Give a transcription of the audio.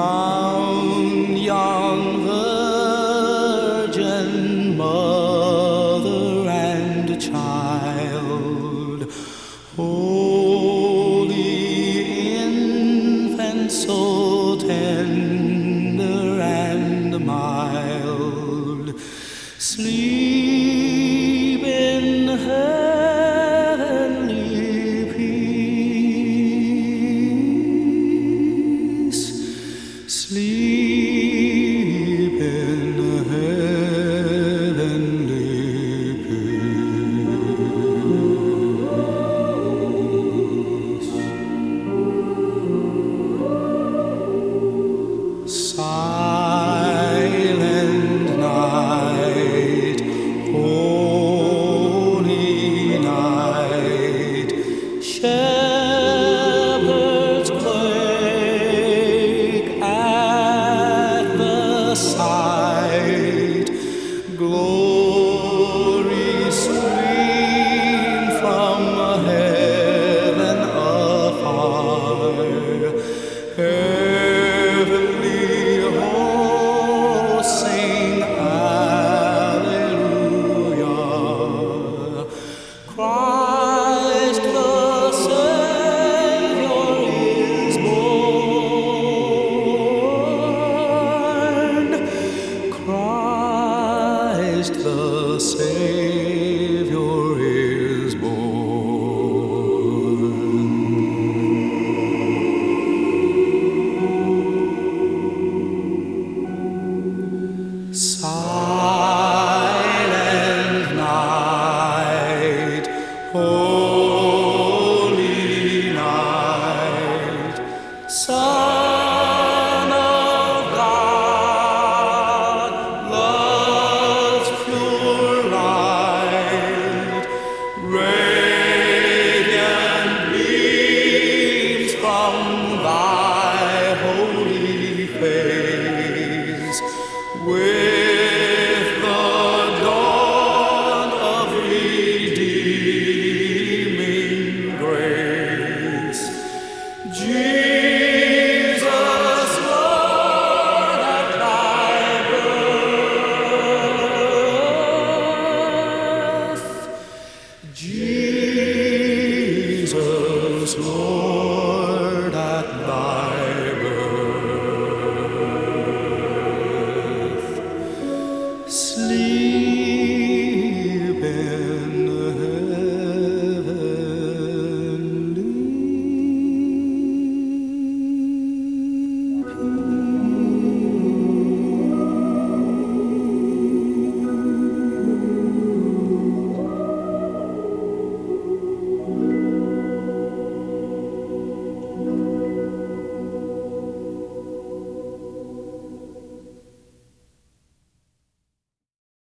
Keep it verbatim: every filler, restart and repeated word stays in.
crown young virgin mother and child, holy infant, so tender and mild, sleep in heavenly peace, sleep in heavenly peace. Silent night, holy night, shepherds quake at the sight, glories stream from heaven afar, heavenly hosts sing Alleluia. Christ the Savior is born. Christ the Savior is born. Silent night, holy night, Son of God, love's pure light, radiant beams from thy holy face.